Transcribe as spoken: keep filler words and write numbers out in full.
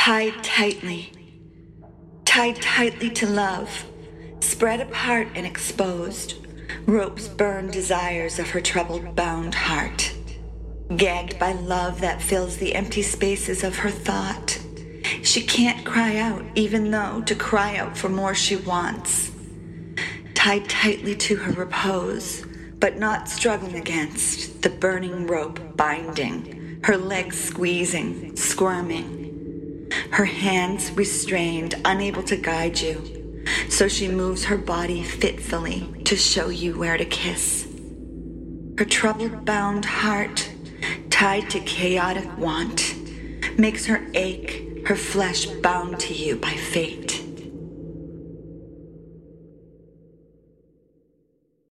Tied tightly, tied tightly to love, spread apart and exposed, ropes burn desires of her troubled, bound heart. Gagged by love that fills the empty spaces of her thought, she can't cry out, even though to cry out for more she wants. Tied tightly to her repose, but not struggling against the burning rope binding, her legs squeezing, squirming. Her hands restrained, unable to guide you, so she moves her body fitfully to show you where to kiss. Her troubled, bound heart, tied to chaotic want, makes her ache, her flesh bound to you by fate.